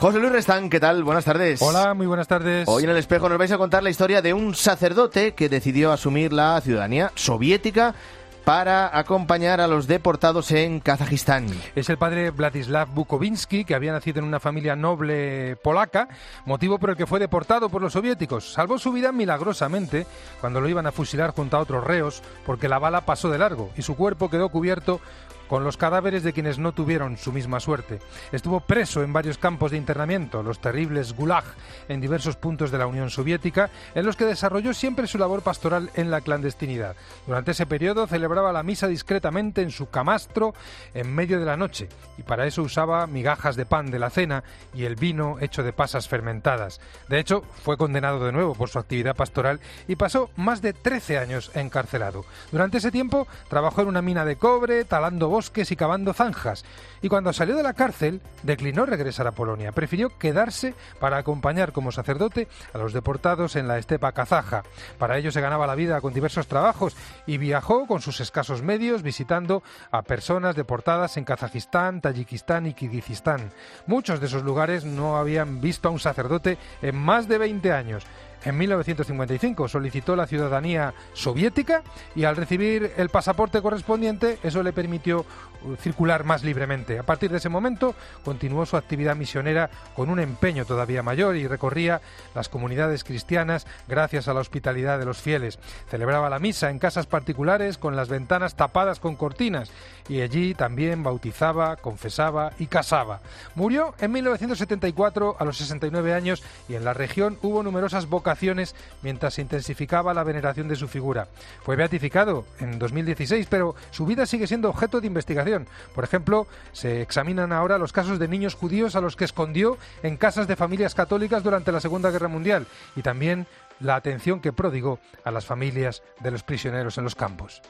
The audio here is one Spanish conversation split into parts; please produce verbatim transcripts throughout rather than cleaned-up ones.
José Luis Restán, ¿qué tal? Buenas tardes. Hola, muy buenas tardes. Hoy en El Espejo nos vais a contar la historia de un sacerdote que decidió asumir la ciudadanía soviética para acompañar a los deportados en Kazajistán. Es el padre Vladislav Bukovinsky, que había nacido en una familia noble polaca, motivo por el que fue deportado por los soviéticos. Salvó su vida milagrosamente cuando lo iban a fusilar junto a otros reos, porque la bala pasó de largo y su cuerpo quedó cubierto con los cadáveres de quienes no tuvieron su misma suerte. Estuvo preso en varios campos de internamiento, los terribles Gulag, en diversos puntos de la Unión Soviética, en los que desarrolló siempre su labor pastoral en la clandestinidad. Durante ese periodo celebraba la misa discretamente en su camastro en medio de la noche, y para eso usaba migajas de pan de la cena y el vino hecho de pasas fermentadas. De hecho, fue condenado de nuevo por su actividad pastoral y pasó más de trece años encarcelado. Durante ese tiempo trabajó en una mina de cobre, talando bosques y cavando zanjas, y cuando salió de la cárcel declinó regresar a Polonia. Prefirió quedarse para acompañar como sacerdote a los deportados en la estepa kazaja. Para ello se ganaba la vida con diversos trabajos y viajó con sus escasos medios visitando a personas deportadas en Kazajistán, Tayikistán y Kirguistán. Muchos de esos lugares no habían visto a un sacerdote en más de veinte años. En mil novecientos cincuenta y cinco solicitó la ciudadanía soviética y al recibir el pasaporte correspondiente eso le permitió circular más libremente. A partir de ese momento continuó su actividad misionera con un empeño todavía mayor y recorría las comunidades cristianas gracias a la hospitalidad de los fieles. Celebraba la misa en casas particulares con las ventanas tapadas con cortinas y allí también bautizaba, confesaba y casaba. Murió en mil novecientos setenta y cuatro a los sesenta y nueve años y en la región hubo numerosas vocaciones mientras se intensificaba la veneración de su figura. Fue beatificado en dos mil dieciséis, pero su vida sigue siendo objeto de investigación. Por ejemplo, se examinan ahora los casos de niños judíos a los que escondió en casas de familias católicas durante la Segunda Guerra Mundial y también la atención que prodigó a las familias de los prisioneros en los campos.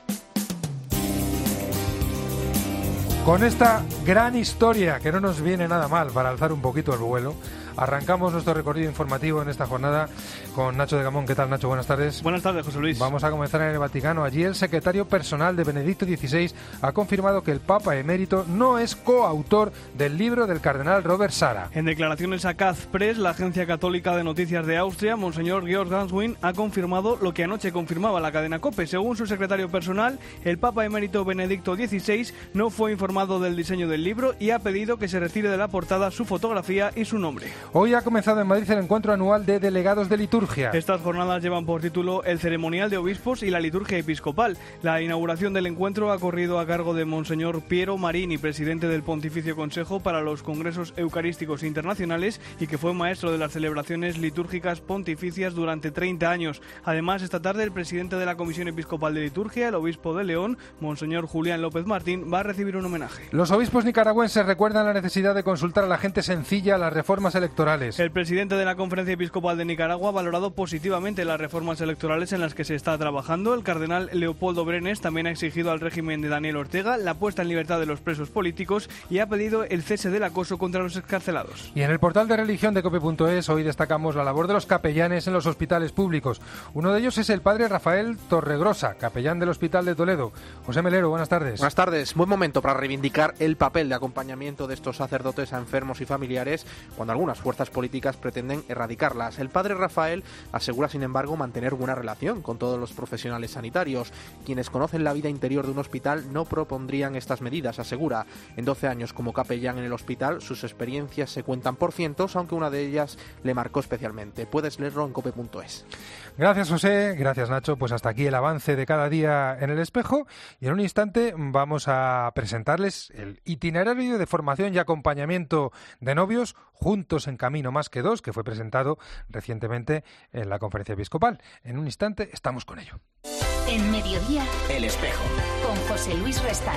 Con esta gran historia, que no nos viene nada mal para alzar un poquito el vuelo, arrancamos nuestro recorrido informativo en esta jornada con Nacho de Gamón. ¿Qué tal, Nacho? Buenas tardes. Buenas tardes, José Luis. Vamos a comenzar en el Vaticano. Allí el secretario personal de Benedicto dieciséis ha confirmado que el Papa emérito no es coautor del libro del cardenal Robert Sara. En declaraciones a Kaz Press, la agencia católica de noticias de Austria, Monseñor Georg Ganswin ha confirmado lo que anoche confirmaba la cadena COPE. Según su secretario personal, el Papa emérito Benedicto dieciséis no fue informado del diseño del libro y ha pedido que se retire de la portada su fotografía y su nombre. Hoy ha comenzado en Madrid el encuentro anual de delegados de liturgia. Estas jornadas llevan por título el ceremonial de obispos y la liturgia episcopal. La inauguración del encuentro ha corrido a cargo de Monseñor Piero Marini, presidente del Pontificio Consejo para los Congresos Eucarísticos Internacionales y que fue maestro de las celebraciones litúrgicas pontificias durante treinta años. Además, esta tarde el presidente de la Comisión Episcopal de Liturgia, el obispo de León, Monseñor Julián López Martín, va a recibir un homenaje. Los obispos nicaragüenses recuerdan la necesidad de consultar a la gente sencilla las reformas electorales. El presidente de la Conferencia Episcopal de Nicaragua ha valorado positivamente las reformas electorales en las que se está trabajando. El cardenal Leopoldo Brenes también ha exigido al régimen de Daniel Ortega la puesta en libertad de los presos políticos y ha pedido el cese del acoso contra los excarcelados. Y en el portal de religión de cope punto es hoy destacamos la labor de los capellanes en los hospitales públicos. Uno de ellos es el padre Rafael Torregrosa, capellán del Hospital de Toledo. José Melero, buenas tardes. Buenas tardes. Buen momento para reivindicar el papel de acompañamiento de estos sacerdotes a enfermos y familiares cuando algunas fuerzas políticas pretenden erradicarlas. El padre Rafael asegura, sin embargo, mantener buena relación con todos los profesionales sanitarios. Quienes conocen la vida interior de un hospital no propondrían estas medidas, asegura. En doce años como capellán en el hospital, sus experiencias se cuentan por cientos, aunque una de ellas le marcó especialmente. Puedes leerlo en cope punto es. Gracias, José. Gracias, Nacho. Pues hasta aquí el avance de cada día en El Espejo. Y en un instante vamos a presentarles el itinerario de formación y acompañamiento de novios juntos en camino más que dos, que fue presentado recientemente en la Conferencia Episcopal. En un instante estamos con ello. En Mediodía, El Espejo, con José Luis Restán.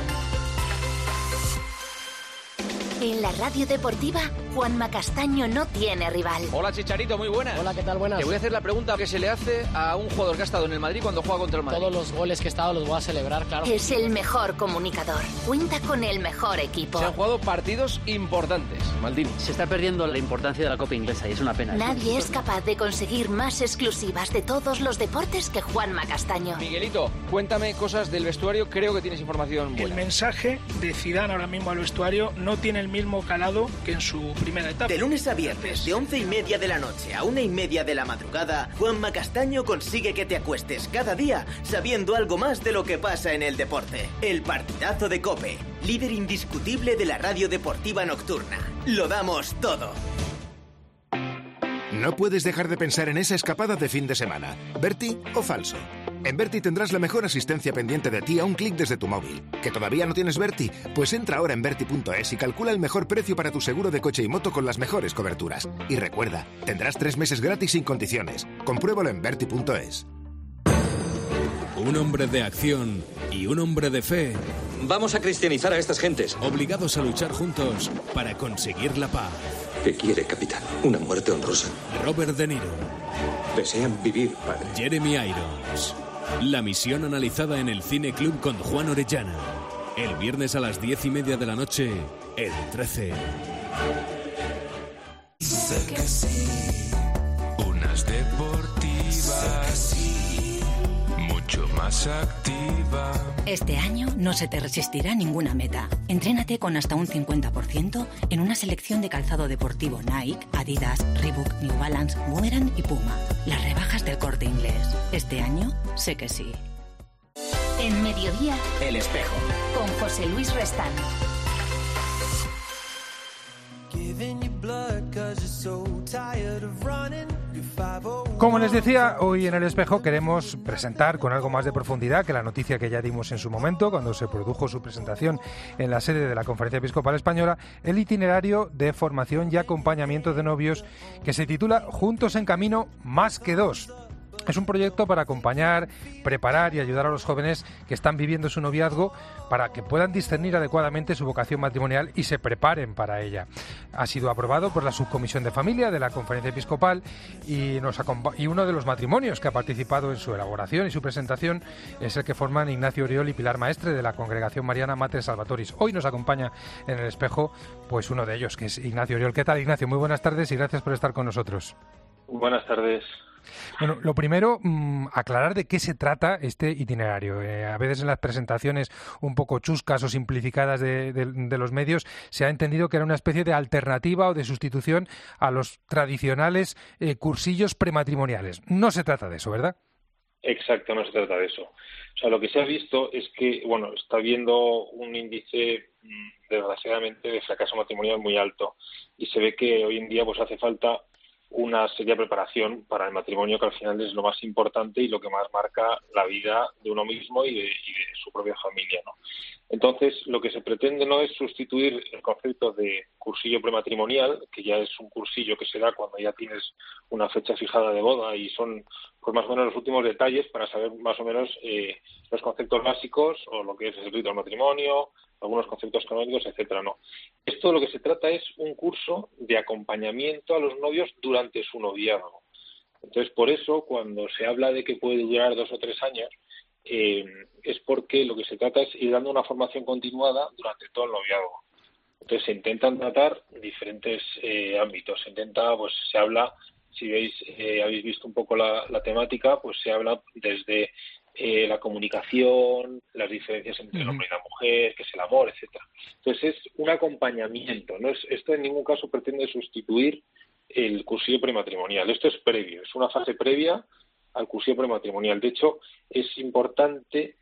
En la radio deportiva, Juanma Castaño no tiene rival. Hola, Chicharito, muy buenas. Hola, ¿qué tal? Buenas. Te voy a hacer la pregunta que se le hace a un jugador que ha estado en el Madrid cuando juega contra el Madrid. Todos los goles que he estado los voy a celebrar, claro. Es el mejor comunicador. Cuenta con el mejor equipo. Se han jugado partidos importantes. Maldini. Se está perdiendo la importancia de la Copa Inglesa y es una pena. Nadie es capaz de conseguir más exclusivas de todos los deportes que Juanma Castaño. Miguelito, cuéntame cosas del vestuario. Creo que tienes información buena. El mensaje de Zidane ahora mismo al vestuario no tiene el mismo calado que en su primera etapa. De lunes a viernes, de once y media de la noche a una y media de la madrugada, Juanma Castaño consigue que te acuestes cada día sabiendo algo más de lo que pasa en el deporte. El partidazo de COPE, líder indiscutible de la radio deportiva nocturna. Lo damos todo. No puedes dejar de pensar en esa escapada de fin de semana. ¿Berti o falso? En Berti tendrás la mejor asistencia pendiente de ti a un clic desde tu móvil. ¿Que todavía no tienes Berti? Pues entra ahora en Berti punto es y calcula el mejor precio para tu seguro de coche y moto con las mejores coberturas. Y recuerda, tendrás tres meses gratis sin condiciones. Compruébalo en Berti punto es. Un hombre de acción y un hombre de fe. Vamos a cristianizar a estas gentes. Obligados a luchar juntos para conseguir la paz. ¿Qué quiere, capitán? Una muerte honrosa. Robert De Niro. Desean vivir, padre. Jeremy Irons. La misión analizada en el Cine Club con Juan Orellana. El viernes a las diez y media de la noche, el trece. Sé que sí. Unas deportivas. Mucho más activa. Este año no se te resistirá ninguna meta. Entrénate con hasta un cincuenta por ciento en una selección de calzado deportivo Nike, Adidas, Reebok, New Balance, Boomerang y Puma. Las rebajas del Corte Inglés. Este año sé que sí. En Mediodía, El Espejo, con José Luis Restán. Como les decía, hoy en El Espejo queremos presentar con algo más de profundidad que la noticia que ya dimos en su momento, cuando se produjo su presentación en la sede de la Conferencia Episcopal Española, el itinerario de formación y acompañamiento de novios que se titula Juntos en Camino más que dos. Es un proyecto para acompañar, preparar y ayudar a los jóvenes que están viviendo su noviazgo para que puedan discernir adecuadamente su vocación matrimonial y se preparen para ella. Ha sido aprobado por la Subcomisión de Familia de la Conferencia Episcopal y, nos acompa- y uno de los matrimonios que ha participado en su elaboración y su presentación es el que forman Ignacio Oriol y Pilar Maestre de la Congregación Mariana Mater Salvatoris. Hoy nos acompaña en El Espejo pues uno de ellos, que es Ignacio Oriol. ¿Qué tal, Ignacio? Muy buenas tardes y gracias por estar con nosotros. Buenas tardes. Bueno, lo primero, mmm, aclarar de qué se trata este itinerario. Eh, a veces en las presentaciones un poco chuscas o simplificadas de, de, de los medios se ha entendido que era una especie de alternativa o de sustitución a los tradicionales eh, cursillos prematrimoniales. No se trata de eso, ¿verdad? Exacto, no se trata de eso. O sea, lo que se ha visto es que, bueno, está habiendo un índice, desgraciadamente, de fracaso matrimonial muy alto y se ve que hoy en día pues hace falta una seria preparación para el matrimonio, que al final es lo más importante y lo que más marca la vida de uno mismo y de, y de su propia familia, ¿no? Entonces, lo que se pretende no es sustituir el concepto de cursillo prematrimonial, que ya es un cursillo que se da cuando ya tienes una fecha fijada de boda y son pues más o menos los últimos detalles para saber más o menos eh, los conceptos básicos o lo que es el rito del matrimonio, algunos conceptos canónicos, etcétera. No. Esto lo que se trata es un curso de acompañamiento a los novios durante su noviazgo. Entonces, por eso, cuando se habla de que puede durar dos o tres años, eh, es porque lo que se trata es ir dando una formación continuada durante todo el noviazgo. Entonces, se intentan tratar diferentes eh, ámbitos. Se intenta, pues, se habla, si veis, eh, habéis visto un poco la, la temática, pues se habla desde Eh, la comunicación, las diferencias entre el hombre y la mujer, que es el amor, etcétera. Entonces es un acompañamiento, no es esto en ningún caso pretende sustituir el cursillo prematrimonial. Esto es previo, es una fase previa al cursillo prematrimonial. De hecho, es importante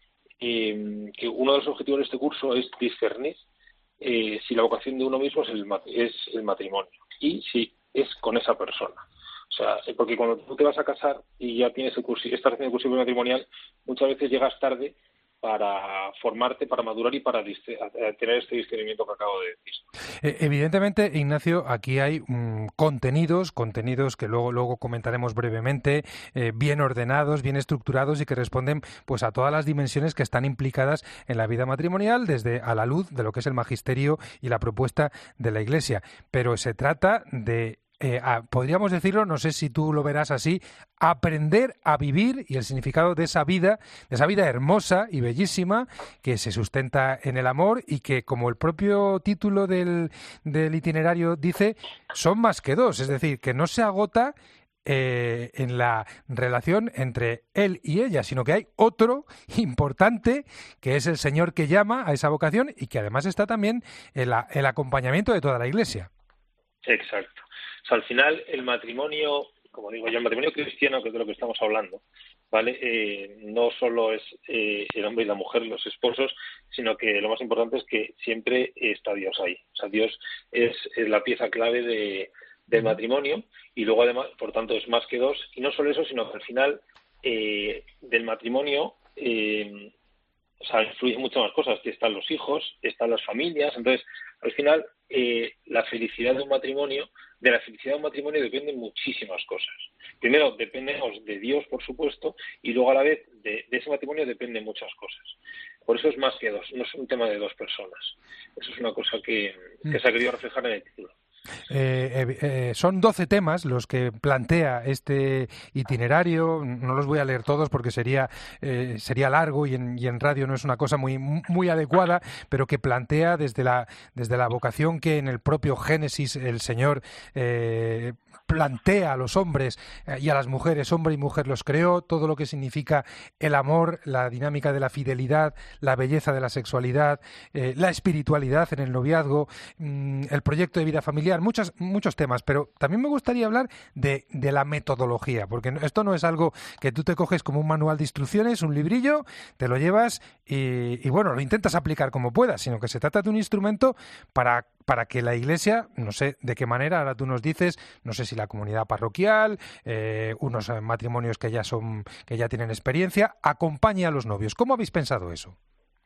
eh, que uno de los objetivos de este curso es discernir eh, si la vocación de uno mismo es el, es el matrimonio y si es con esa persona. O sea, porque cuando tú te vas a casar y ya tienes el cursillo, estás haciendo el cursillo matrimonial, muchas veces llegas tarde para formarte, para madurar y para diste- tener este discernimiento que acabo de decir. Evidentemente, Ignacio, aquí hay mmm, contenidos, contenidos que luego luego comentaremos brevemente, eh, bien ordenados, bien estructurados y que responden pues a todas las dimensiones que están implicadas en la vida matrimonial, desde a la luz de lo que es el magisterio y la propuesta de la Iglesia. Pero se trata de Eh, a, podríamos decirlo, no sé si tú lo verás así, aprender a vivir y el significado de esa vida, de esa vida hermosa y bellísima que se sustenta en el amor y que, como el propio título del, del itinerario dice, son más que dos, es decir, que no se agota eh, en la relación entre él y ella, sino que hay otro importante, que es el Señor que llama a esa vocación y que además está también en la, el acompañamiento de toda la Iglesia. Exacto. O sea, al final el matrimonio, como digo yo, el matrimonio cristiano, que es de lo que estamos hablando, ¿vale? Eh, no solo es eh, el hombre y la mujer, los esposos, sino que lo más importante es que siempre está Dios ahí. O sea, Dios es, es la pieza clave de, del matrimonio y luego además, por tanto, es más que dos. Y no solo eso, sino que al final eh, del matrimonio eh, o sea, influyen muchas más cosas, que están los hijos, están las familias. Entonces, al final, eh, la felicidad de un matrimonio, de la felicidad de un matrimonio dependen muchísimas cosas. Primero, dependemos de Dios, por supuesto, y luego a la vez de, de ese matrimonio dependen muchas cosas. Por eso es más que dos, no es un tema de dos personas. Eso es una cosa que, que se ha querido reflejar en el título. Eh, eh, eh, son doce temas los que plantea este itinerario. No los voy a leer todos porque sería eh, sería largo y en, y en radio no es una cosa muy muy adecuada, pero que plantea desde la desde la vocación que en el propio Génesis el Señor eh, plantea a los hombres y a las mujeres, hombre y mujer los creó, todo lo que significa el amor, la dinámica de la fidelidad, la belleza de la sexualidad, eh, la espiritualidad en el noviazgo, mmm, el proyecto de vida familiar, muchos, muchos temas, pero también me gustaría hablar de, de la metodología, porque esto no es algo que tú te coges como un manual de instrucciones, un librillo, te lo llevas y, y bueno, lo intentas aplicar como puedas, sino que se trata de un instrumento para para que la Iglesia, no sé de qué manera, ahora tú nos dices, no sé si la comunidad parroquial, eh, unos matrimonios que ya son, que ya tienen experiencia, acompañe a los novios. ¿Cómo habéis pensado eso?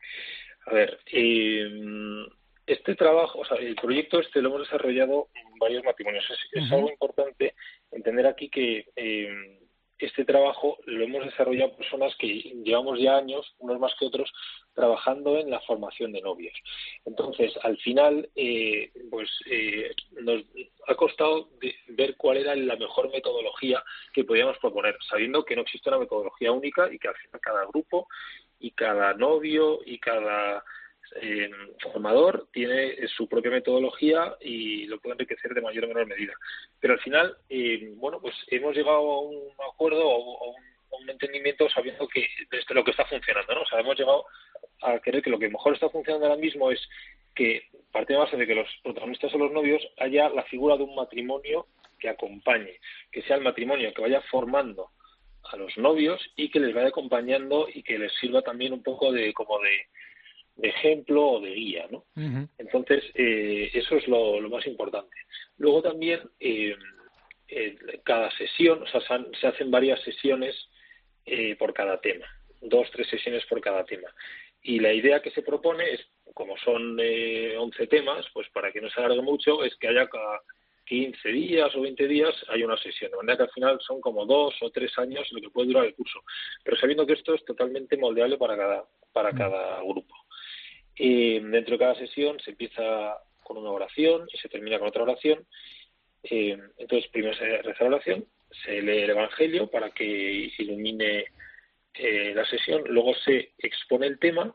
A ver, eh, este trabajo, o sea, el proyecto este lo hemos desarrollado en varios matrimonios. Es, es uh-huh. algo importante entender aquí que eh, este trabajo lo hemos desarrollado personas que llevamos ya años, unos más que otros, trabajando en la formación de novios. Entonces, al final, eh, pues eh, nos ha costado de ver cuál era la mejor metodología que podíamos proponer, sabiendo que no existe una metodología única y que al final cada grupo y cada novio y cada eh, formador tiene su propia metodología y lo puede enriquecer de mayor o menor medida. Pero al final, eh, bueno, pues hemos llegado a un acuerdo o a un, a un entendimiento sabiendo que desde lo que está funcionando, ¿no? O sea, hemos llegado a creer que lo que mejor está funcionando ahora mismo es que, partiendo de base de que los protagonistas son los novios, haya la figura de un matrimonio que acompañe, que sea el matrimonio que vaya formando a los novios y que les vaya acompañando y que les sirva también un poco de como de, de ejemplo o de guía, ¿no? Uh-huh. Entonces, eh, eso es lo, lo más importante. Luego también, eh, eh, cada sesión, o sea, se, se hacen varias sesiones eh, por cada tema, dos, tres sesiones por cada tema. Y la idea que se propone es, como son eh, once temas, pues para que no se alargue mucho, es que haya cada quince días o veinte días hay una sesión, de manera que al final son como dos o tres años lo que puede durar el curso, pero sabiendo que esto es totalmente moldeable para cada, para cada grupo. Eh, dentro de cada sesión se empieza con una oración y se termina con otra oración. Eh, entonces primero se reza la oración, se lee el Evangelio para que ilumine eh, la sesión, luego se expone el tema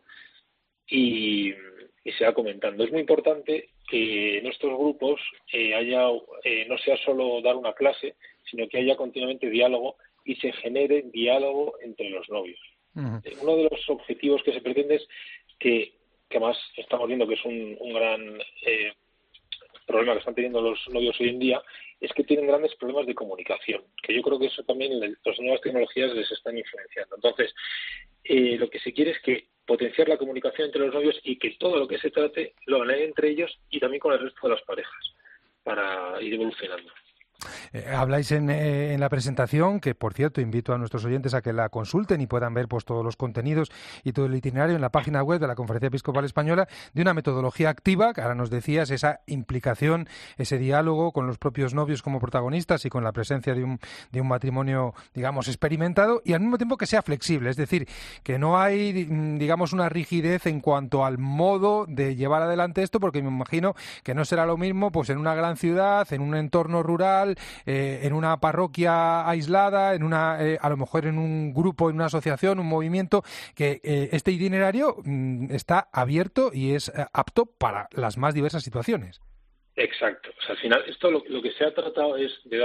y, y se va comentando. Es muy importante que en estos grupos eh, haya eh, no sea solo dar una clase, sino que haya continuamente diálogo y se genere diálogo entre los novios. Uh-huh. Eh, uno de los objetivos que se pretende es que, que además estamos viendo que es un, un gran eh, problema que están teniendo los novios hoy en día, es que tienen grandes problemas de comunicación, que yo creo que eso también las nuevas tecnologías les están influenciando. Entonces, eh, lo que se quiere es que potenciar la comunicación entre los novios y que todo lo que se trate lo hagan entre ellos y también con el resto de las parejas, para ir evolucionando. Eh, habláis en, eh, en la presentación, que por cierto invito a nuestros oyentes a que la consulten y puedan ver pues todos los contenidos y todo el itinerario en la página web de la Conferencia Episcopal Española, de una metodología activa, que ahora nos decías, esa implicación, ese diálogo con los propios novios como protagonistas y con la presencia de un, de un matrimonio, digamos, experimentado, y al mismo tiempo que sea flexible, es decir, que no hay, digamos, una rigidez en cuanto al modo de llevar adelante esto, porque me imagino que no será lo mismo pues en una gran ciudad, en un entorno rural, Eh, en una parroquia aislada, en una, eh, a lo mejor en un grupo, en una asociación, un movimiento, que eh, este itinerario mm, está abierto y es eh, apto para las más diversas situaciones. Exacto. O sea, al final, esto lo, lo que se ha tratado es de dar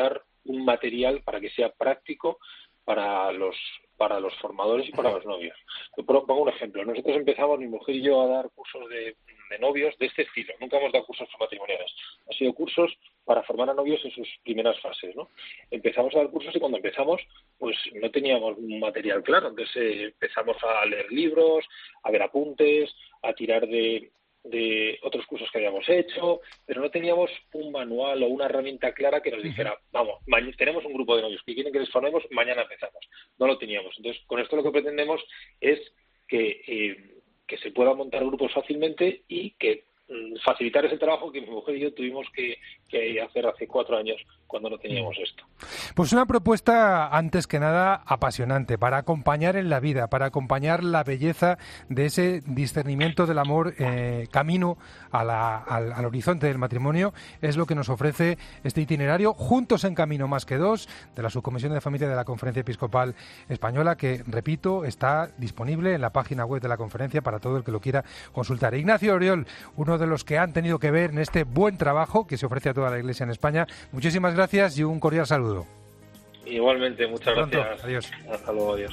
un material para que sea práctico para los para los formadores y para los novios. Yo pongo un ejemplo. Nosotros empezamos, mi mujer y yo, a dar cursos de, de novios de este estilo. Nunca hemos dado cursos matrimoniales. Han sido cursos para formar a novios en sus primeras fases, ¿no? Empezamos a dar cursos y cuando empezamos, pues no teníamos un material claro. Entonces eh, empezamos a leer libros, a ver apuntes, a tirar de... de otros cursos que habíamos hecho, pero no teníamos un manual o una herramienta clara que nos dijera, vamos, tenemos un grupo de novios que quieren que les formemos, mañana empezamos. No lo teníamos. Entonces, con esto lo que pretendemos es que, eh, que se pueda montar grupos fácilmente y que mm, facilitar ese trabajo que mi mujer y yo tuvimos que, que hacer hace cuatro años cuando no teníamos esto. Pues una propuesta, antes que nada, apasionante, para acompañar en la vida, para acompañar la belleza de ese discernimiento del amor eh, camino a la, al, al horizonte del matrimonio. Es lo que nos ofrece este itinerario, Juntos en Camino más que dos, de la Subcomisión de Familia de la Conferencia Episcopal Española, que, repito, está disponible en la página web de la conferencia para todo el que lo quiera consultar. Ignacio Oriol, uno de los que han tenido que ver en este buen trabajo que se ofrece a toda la Iglesia en España. Muchísimas gracias y un cordial saludo. Igualmente, muchas Pronto. gracias. Adiós. Hasta luego, adiós.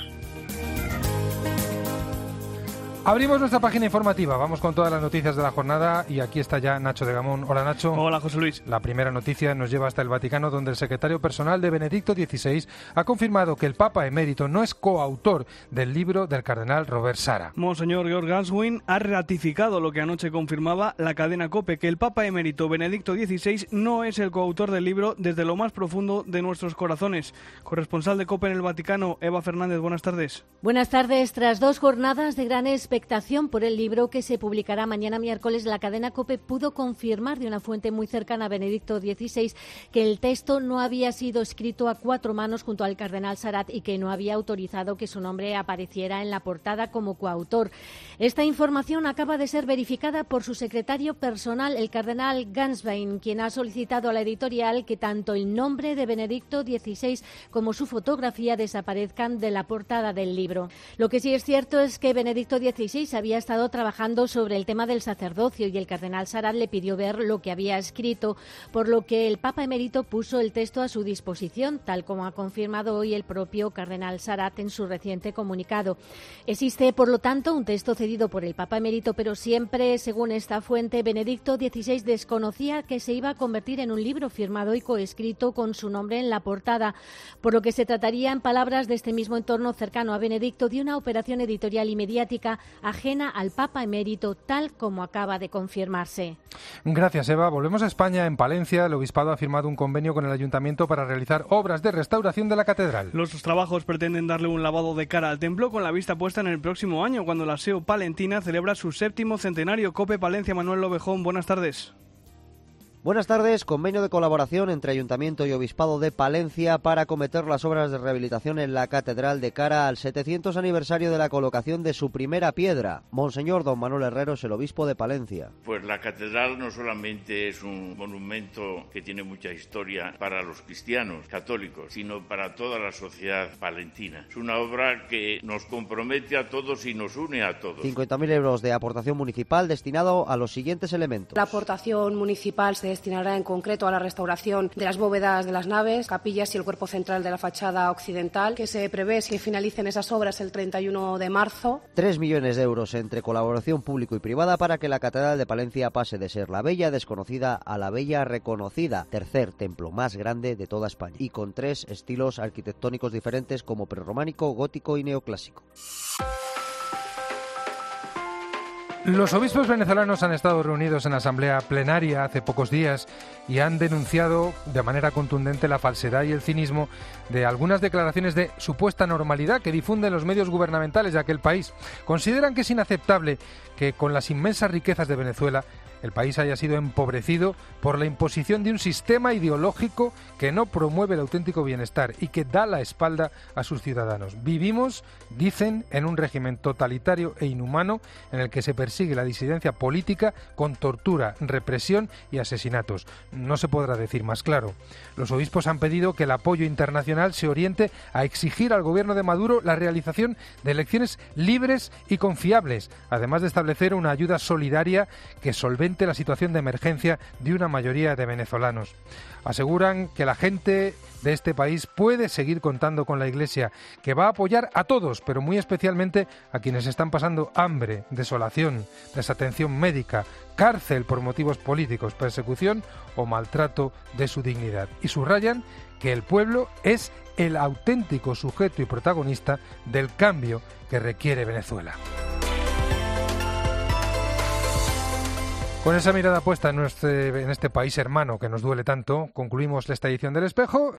Abrimos nuestra página informativa, vamos con todas las noticias de la jornada y aquí está ya Nacho de Gamón. Hola, Nacho. Hola, José Luis. La primera noticia nos lleva hasta el Vaticano, donde el secretario personal de Benedicto dieciséis ha confirmado que el Papa emérito no es coautor del libro del cardenal Robert Sara. Monseñor Georg Ganswein ha ratificado lo que anoche confirmaba la cadena COPE, que el Papa emérito Benedicto dieciséis no es el coautor del libro Desde lo más profundo de nuestros corazones. Corresponsal de COPE en el Vaticano, Eva Fernández, buenas tardes. Buenas tardes. Tras dos jornadas de gran expectación por el libro que se publicará mañana miércoles, la cadena COPE pudo confirmar de una fuente muy cercana a Benedicto dieciséis que el texto no había sido escrito a cuatro manos junto al cardenal Sarat y que no había autorizado que su nombre apareciera en la portada como coautor. Esta información acaba de ser verificada por su secretario personal, el cardenal Ganswein, quien ha solicitado a la editorial que tanto el nombre de Benedicto dieciséis como su fotografía desaparezcan de la portada del libro. Lo que sí es cierto es que Benedicto dieciséis había estado trabajando sobre el tema del sacerdocio y el cardenal Sarat le pidió ver lo que había escrito, por lo que el Papa emérito puso el texto a su disposición, tal como ha confirmado hoy el propio cardenal Sarat en su reciente comunicado. Existe, por lo tanto, un texto cedido por el Papa emérito, pero siempre, según esta fuente, Benedicto dieciséis desconocía que se iba a convertir en un libro firmado y coescrito con su nombre en la portada, por lo que se trataría, en palabras de este mismo entorno cercano a Benedicto, de una operación editorial y mediática ajena al Papa emérito, tal como acaba de confirmarse. Gracias, Eva. Volvemos a España. En Palencia, el obispado ha firmado un convenio con el ayuntamiento para realizar obras de restauración de la catedral. Los trabajos pretenden darle un lavado de cara al templo con la vista puesta en el próximo año, cuando la S E O palentina celebra su séptimo centenario. COPE Palencia, Manuel Lobejón, buenas tardes. Buenas tardes. Convenio de colaboración entre Ayuntamiento y Obispado de Palencia para acometer las obras de rehabilitación en la catedral de cara al setecientos aniversario de la colocación de su primera piedra. Monseñor don Manuel Herrero es el obispo de Palencia. Pues la catedral no solamente es un monumento que tiene mucha historia para los cristianos católicos, sino para toda la sociedad palentina. Es una obra que nos compromete a todos y nos une a todos. cincuenta mil euros de aportación municipal destinado a los siguientes elementos. La aportación municipal se destinará en concreto a la restauración de las bóvedas de las naves, capillas y el cuerpo central de la fachada occidental, que se prevé que finalicen esas obras el treinta y uno de marzo. Tres millones de euros entre colaboración público y privada para que la Catedral de Palencia pase de ser la bella desconocida a la bella reconocida, tercer templo más grande de toda España, y con tres estilos arquitectónicos diferentes como prerrománico, gótico y neoclásico. Los obispos venezolanos han estado reunidos en asamblea plenaria hace pocos días y han denunciado de manera contundente la falsedad y el cinismo de algunas declaraciones de supuesta normalidad que difunden los medios gubernamentales de aquel país. Consideran que es inaceptable que con las inmensas riquezas de Venezuela el país haya sido empobrecido por la imposición de un sistema ideológico que no promueve el auténtico bienestar y que da la espalda a sus ciudadanos. Vivimos, dicen, en un régimen totalitario e inhumano en el que se persigue la disidencia política con tortura, represión y asesinatos. No se podrá decir más claro. Los obispos han pedido que el apoyo internacional se oriente a exigir al gobierno de Maduro la realización de elecciones libres y confiables, además de establecer una ayuda solidaria que solvente la situación de emergencia de una mayoría de venezolanos. Aseguran que la gente de este país puede seguir contando con la Iglesia, que va a apoyar a todos, pero muy especialmente a quienes están pasando hambre, desolación, desatención médica, cárcel por motivos políticos, persecución o maltrato de su dignidad. Y subrayan que el pueblo es el auténtico sujeto y protagonista del cambio que requiere Venezuela. Con esa mirada puesta en, nuestro, en este país hermano que nos duele tanto, concluimos esta edición del Espejo.